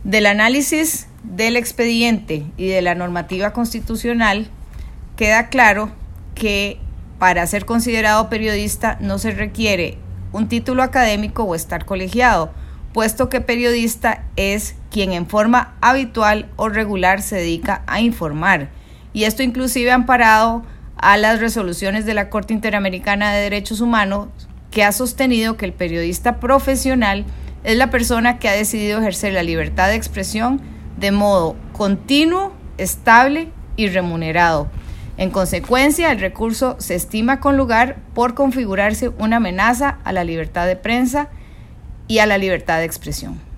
Del análisis del expediente y de la normativa constitucional queda claro que para ser considerado periodista no se requiere un título académico o estar colegiado, puesto que periodista es quien en forma habitual o regular se dedica a informar, y esto inclusive amparado a las resoluciones de la Corte Interamericana de Derechos Humanos, que ha sostenido que el periodista profesional es la persona que ha decidido ejercer la libertad de expresión de modo continuo, estable y remunerado. En consecuencia, el recurso se estima con lugar por configurarse una amenaza a la libertad de prensa y a la libertad de expresión.